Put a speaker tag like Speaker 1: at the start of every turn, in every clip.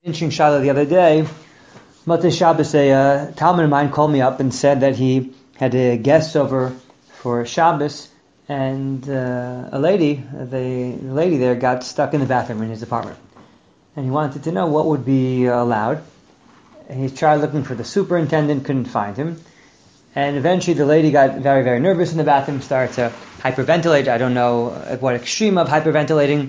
Speaker 1: Interesting Shaila the other day. Motzei Shabbos, a Talmud of mine called me up and said that he had a guest over for Shabbos, and the lady there got stuck in the bathroom in his apartment, and he wanted to know what would be allowed. He tried looking for the superintendent, couldn't find him, and eventually the lady got very, very nervous in the bathroom, started to hyperventilate. I don't know at what extreme of hyperventilating.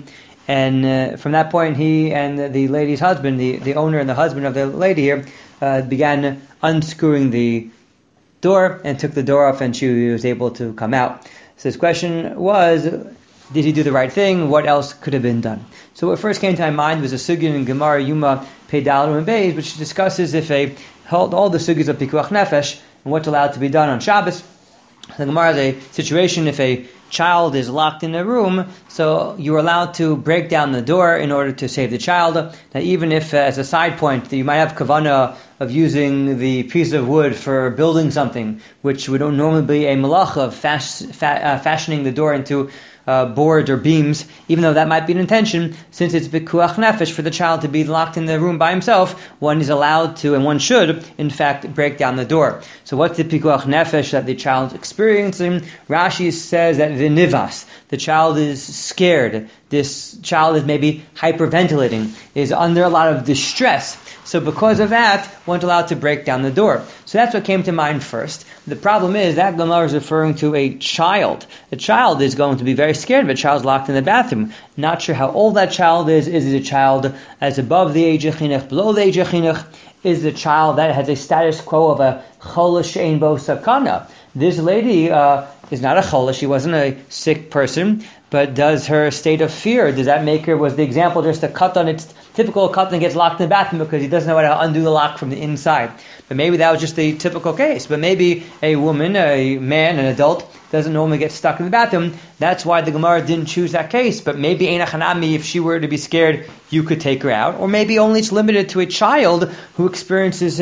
Speaker 1: And from that point, he and the lady's husband, the owner and the husband of the lady here, began unscrewing the door and took the door off, and she was able to come out. So his question was, did he do the right thing? What else could have been done? So what first came to my mind was a sugya in Gemara Yuma Peidal and Beis, which discusses if all the sugyas of Pikuach Nefesh and what's allowed to be done on Shabbos. The Gemara has a situation if a child is locked in a room, so you're allowed to break down the door in order to save the child. Now, even if, as a side point, you might have kavanah of using the piece of wood for building something, which would normally be a malacha of fashioning the door into boards or beams, even though that might be an intention, since it's pikuach nefesh for the child to be locked in the room by himself, one is allowed to, and one should, in fact, break down the door. So what's the pikuach nefesh that the child's experiencing? Rashi says that v'nivas, the child is scared, this child is maybe hyperventilating, is under a lot of distress. So because of that, one's allowed to break down the door. So that's what came to mind first. The problem is that Gemara is referring to a child. The child is going to be very scared if a child's locked in the bathroom. Not sure how old that child is. Is it a child as above the age of chinuch, below the age of chinuch? Is it a child that has a status quo of a chola she'ein bo sakana? This lady is not a chola. She wasn't a sick person. But does her state of fear, does that make her, was the example just a katan? It's typical katan gets locked in the bathroom because he doesn't know how to undo the lock from the inside. But maybe that was just a typical case. But maybe a woman, a man, an adult, doesn't normally get stuck in the bathroom. That's why the Gemara didn't choose that case. But maybe Ein Hanami, if she were to be scared, you could take her out. Or maybe only it's limited to a child who experiences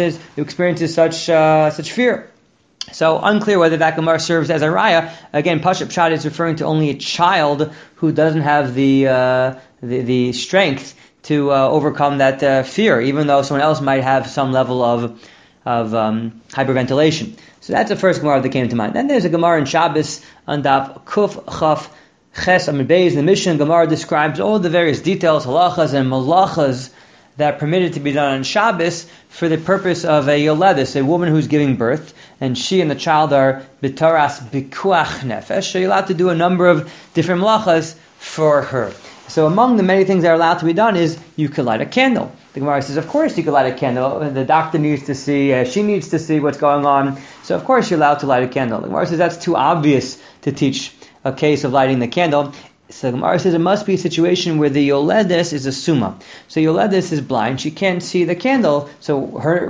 Speaker 1: such fear. So unclear whether that Gemara serves as a raya. Again, Pashup Pshat is referring to only a child who doesn't have the strength to overcome that fear, even though someone else might have some level of hyperventilation. So that's the first Gemara that came to mind. Then there's a Gemara in Shabbos on Daf Kuf Chaf Ches Amud Beis. The Mishnah Gemara describes all the various details, halachas and malachas that are permitted to be done on Shabbos for the purpose of a yoledis, a woman who's giving birth, and she and the child are bitaras bikuach nefesh. So you're allowed to do a number of different malachas for her. So among the many things that are allowed to be done is you could light a candle. The Gemara says, of course you could light a candle. The doctor needs to see, she needs to see what's going on. So of course you're allowed to light a candle. The Gemara says that's too obvious to teach a case of lighting the candle. So the Gemara says it must be a situation where the yoledes is a summa. So yoledes is blind; she can't see the candle. So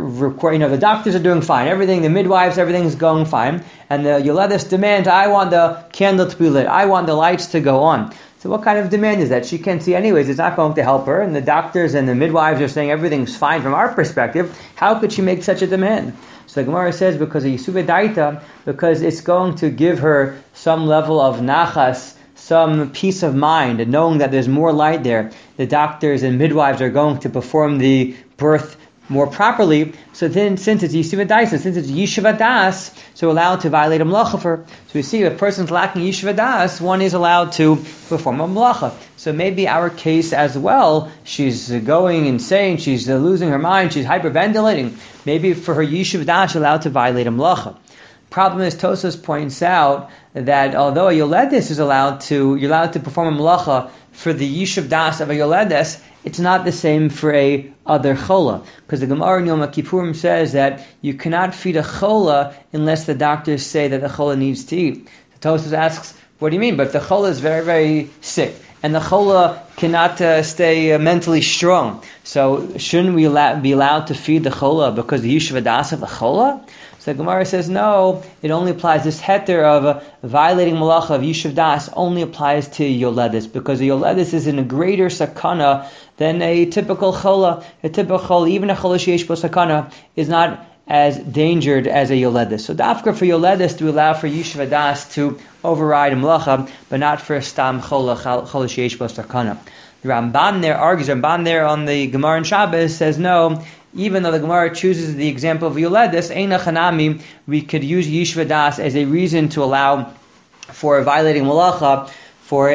Speaker 1: the doctors are doing fine, everything, the midwives, everything's going fine, and the yoledes demands, I want the candle to be lit, I want the lights to go on. So what kind of demand is that? She can't see anyways. It's not going to help her, and the doctors and the midwives are saying everything's fine from our perspective. How could she make such a demand? So the Gemara says because of Yisuva Daita, because it's going to give her some level of nachas, some peace of mind, and knowing that there's more light there. The doctors and midwives are going to perform the birth more properly. So then, since it's Yishuva Daisa, since it's Yishuva Das, so allowed to violate a malacha for. So we see if a person's lacking Yishuva Das, one is allowed to perform a malacha. So maybe our case as well, she's going insane, she's losing her mind, she's hyperventilating. Maybe for her Yishuva Das, she's allowed to violate a malacha. Problem is, Tosas points out that although a yoledis is you're allowed to perform a malacha for the yishuv das of a yoledis, it's not the same for a other chola. Because the Gemara in Yom Kippurim says that you cannot feed a chola unless the doctors say that the chola needs to eat. So Tosas asks, what do you mean? But if the chola is very, very sick, and the chola cannot stay mentally strong, so shouldn't we be allowed to feed the chola because the yishuv das of the chola? So the Gemara says, no, it only applies, this heter of violating malacha of Yishuv Das only applies to yoledis, because a yoledis is in a greater sakana than a typical chola. A typical chola, even a chola sheyesh bo sakana, is not as endangered as a yoledis. So dafka for yoledis to allow for Yishuv Das to override malacha, but not for stam chola sheyesh bo sakana. The Ramban there argues, Ramban there on the Gemara in Shabbos says no, even though the Gemara chooses the example of Yoledis, Eina Chanami, we could use Yishva Das as a reason to allow for violating Malacha for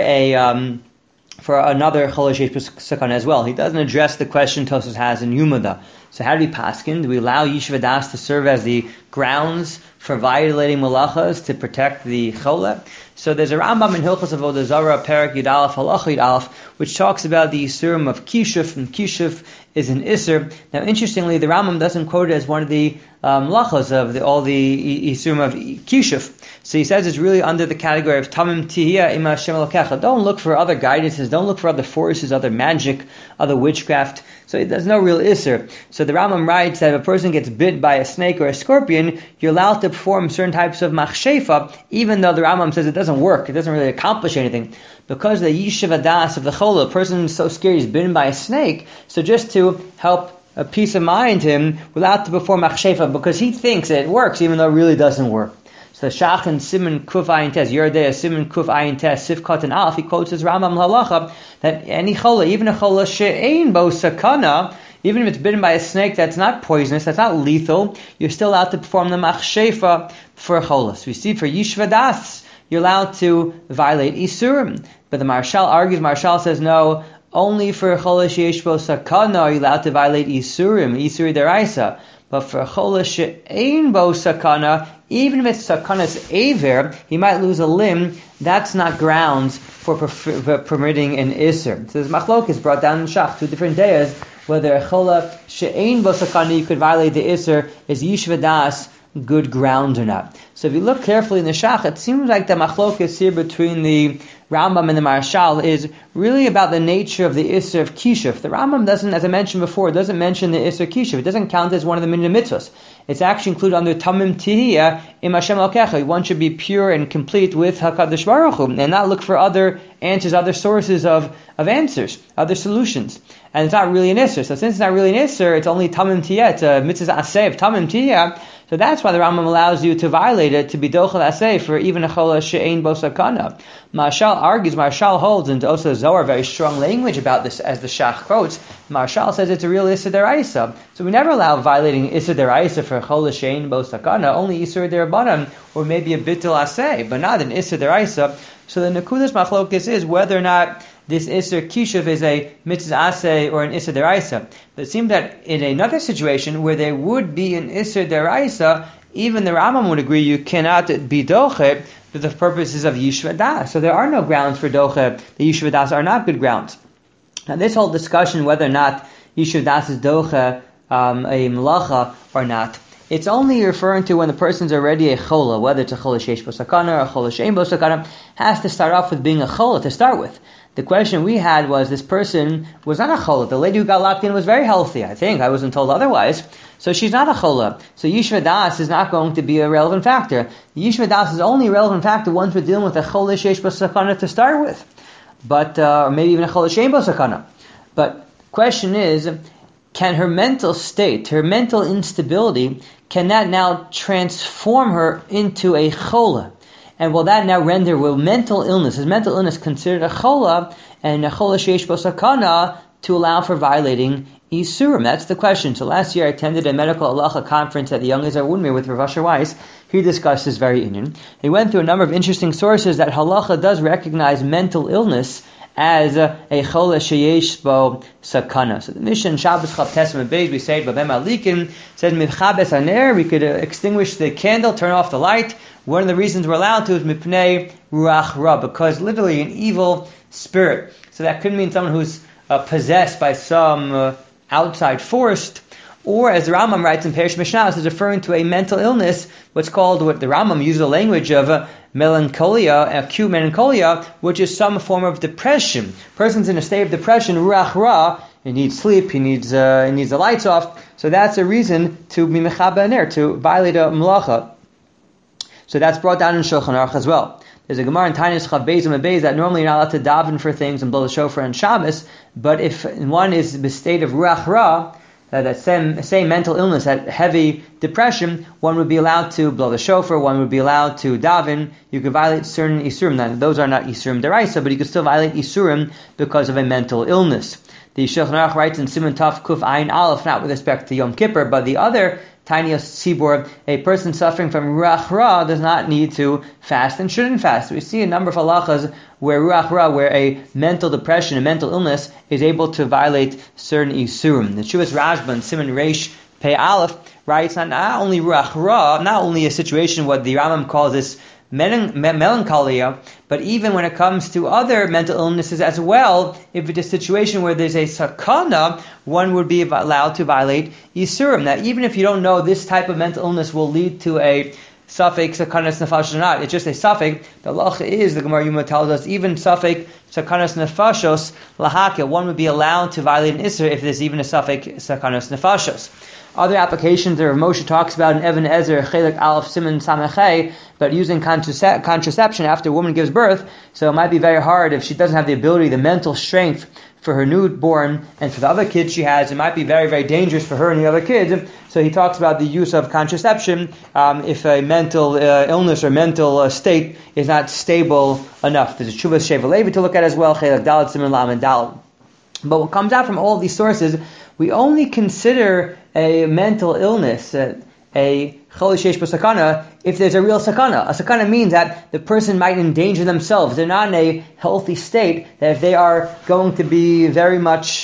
Speaker 1: another Cholash Yesh Sakana as well. He doesn't address the question Tosfos has in Yumada. So how do we paskin? Do we allow Yishva Das to serve as the grounds for violating malachas to protect the chola? So there's a Rambam in Hilchos Avodah Zarah, Perek Yud Aleph, Halacha Yud Aleph, which talks about the Yisurim of Kishuf, and Kishuf is an Isser. Now, interestingly, the Rambam doesn't quote it as one of the malachas of all the Yisurim of Kishuf. So he says it's really under the category of Tamim Tihiyah Ima Hashem Elokecha. Don't look for other guidances, don't look for other forces, other magic, other witchcraft. So there's no real Isser. So the Rambam writes that if a person gets bit by a snake or a scorpion, you're allowed to perform certain types of machshefa, even though the Rambam says it doesn't work, it doesn't really accomplish anything. Because the Yishuv Das of the Chola, a person is so scared he's bitten by a snake, so just to help a peace of mind to him, we're allowed to perform machshefa because he thinks that it works, even though it really doesn't work. So Shach and Siman Kuf Ayin Tes, Yerdei Siman Kuf Ayin Tes, Sifkat and Alf, he quotes his Rambam Halacha that any chola, even a chola she'ein bo sakana, even if it's bitten by a snake that's not poisonous, that's not lethal, you're still allowed to perform the machshefa for a chola. So we see for Yishva Das, you're allowed to violate Isurim. But the Marshal says no, only for a chola she'esh bo sakana are you allowed to violate Isurim, Isuri deraisa. But for a chola she'ein bo sakana, even if it's sakanas aver, he might lose a limb, that's not grounds for permitting an iser. So this machlok is brought down in Shach, 2 different days, whether a chola she'ein bo sakana, you could violate the iser, is Yishva Das good ground or not. So if you look carefully in the Shach, it seems like the machlok is here between the Rambam and the Marshal is really about the nature of the Isser of Kishuf. The Rambam doesn't, as I mentioned before, doesn't mention the Isser Kishuf. It doesn't count as one of the minyan mitzvahs. It's actually included under Tamim Tihiyah Im Hashem Elokecha. One should be pure and complete with HaKadosh Baruch Hu and not look for other answers, other sources of answers, other solutions. And it's not really an Isser. So since it's not really an Isser, it's only Tamim Tihiyah. It's a mitzvah aseh of Tamim Tihiyah. So that's why the Rambam allows you to violate it, to be dochel aseh for even a chola she'ein bo sakana. Marshal holds, and also Zohar, very strong language about this, as the Shach quotes. Marshal says it's a real Issa deraisa. So we never allow violating Issa deraisa for a chola she'ein bo sakana, only Issa derabanan, or maybe a bittul aseh, but not an Issa deraisa. So the Nekudas Machlokes is whether or not this Isser Kishuf is a mitzvah aseh or an Isser deraisa. But it seems that in another situation where there would be an Isser deraisa, even the Rambam would agree you cannot be doche for the purposes of Yishva Das. So there are no grounds for doche. The Yishva Das are not good grounds. Now this whole discussion whether or not Yishva Das is doche a malacha or not, it's only referring to when the person's already a chola, whether it's a chola sheish bo sakana or a chola she'ein bo sakana, has to start off with being a chola to start with. The question we had was this person was not a chola. The lady who got locked in was very healthy, I think. I wasn't told otherwise. So she's not a chola. So Yishva Das is not going to be a relevant factor. Yishva Das is only a relevant factor once we're dealing with a chola sheish bo sakana to start with. But, or maybe even a chola she'ein bo sakana. But question is, can her mental state, her mental instability, can that now transform her into a chola? And will that now render, will mental illness, is mental illness considered a chola, and a chola sheish bo sakana to allow for violating Isurim? That's the question. So last year I attended a medical halacha conference at the Young Israel Woodmere with Rav Asher Weiss. He discussed this very inyan. He went through a number of interesting sources that halacha does recognize mental illness as a chola sheyesh bo sakana. So the Mishnah Shabbos Chav Testament Beis, we say Babem Alikin says Mivchabes Haner, we could extinguish the candle, turn off the light. One of the reasons we're allowed to is Mipnei Ruach Ra, because literally an evil spirit. So that could mean someone who's possessed by some outside force, or as the Rambam writes in Perish Mishnah, is referring to a mental illness, what's called, what the Rambam uses the language of melancholia, acute melancholia, which is some form of depression. Person's in a state of depression, Ruach Ra, he needs sleep, he needs the lights off, so that's a reason to be mechaber ner, to violate a malacha. So that's brought down in Shulchan Aruch as well. There's a Gemara in Tainis Chav Beis and Beis that normally you're not allowed to daven for things and blow the shofar on Shabbos, but if one is in the state of Ruach Ra, that same mental illness, that heavy depression, one would be allowed to blow the shofar, one would be allowed to daven. You could violate certain isurim. Now, those are not isurim deraisa, but you could still violate isurim because of a mental illness. The Shulchan Aruch writes in Siman Taf Kuf Ayin Aleph, not with respect to Yom Kippur, but the other tiny tzibur, a person suffering from ruach ra does not need to fast and shouldn't fast. We see a number of halachas where ruach ra, where a mental depression, a mental illness, is able to violate certain isurim. The Shuvas Rashba, Siman Reish Pei Aleph, writes not only ruach ra, not only a situation what the Rambam calls this melancholia, but even when it comes to other mental illnesses as well, if it's a situation where there's a sakana, one would be allowed to violate Yisurim. Now, even if you don't know this type of mental illness will lead to a suffix sakanas nefashos or not, it's just a suffix. The halacha is, the Gemara Yuma tells us, even suffix sakanas nefashos lahaka, one would be allowed to violate an Isser if there's even a suffix sakanas nefashos. Other applications that Moshe talks about in Even Ezer, Chelik Aleph Siman Samachei, but using contraception after a woman gives birth, so it might be very hard if she doesn't have the ability, the mental strength for her newborn and for the other kids she has. It might be very, very dangerous for her and the other kids. So he talks about the use of contraception if a mental illness or mental state is not stable enough. There's a Chuvas Sheva Levi to look at as well, Chelik Dalet Siman Lam and Dalet. But what comes out from all of these sources, we only consider a mental illness, a chol sheish bo sakana, if there's a real sakana. A sakana means that the person might endanger themselves. They're not in a healthy state, that if they are going to be very much,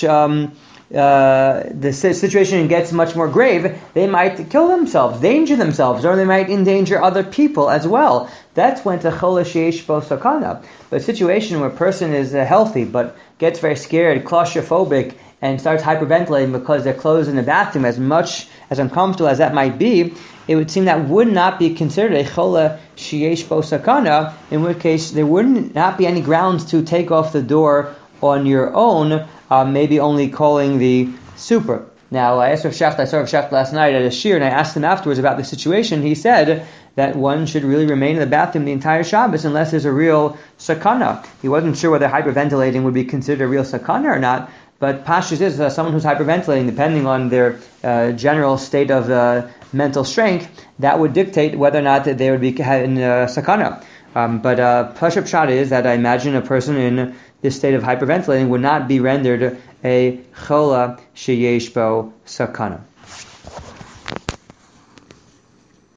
Speaker 1: the situation gets much more grave, they might kill themselves, danger themselves, or they might endanger other people as well. That's when it's a chol sheish bo sakana. But a situation where a person is healthy, but gets very scared, claustrophobic, and starts hyperventilating because they're closed in the bathroom, as much as uncomfortable as that might be, it would seem that would not be considered a chola sheyesh bo sakana, in which case there would not be any grounds to take off the door on your own, maybe only calling the super. Now, I saw Rav Shecht last night at a shir, and I asked him afterwards about the situation. He said that one should really remain in the bathroom the entire Shabbos unless there's a real sakana. He wasn't sure whether hyperventilating would be considered a real sakana or not, but Pashtus is someone who's hyperventilating, depending on their general state of mental strength, that would dictate whether or not they would be in sakana. But Pashup Pshat is that I imagine a person in this state of hyperventilating would not be rendered a chola sheyesh bo sakana.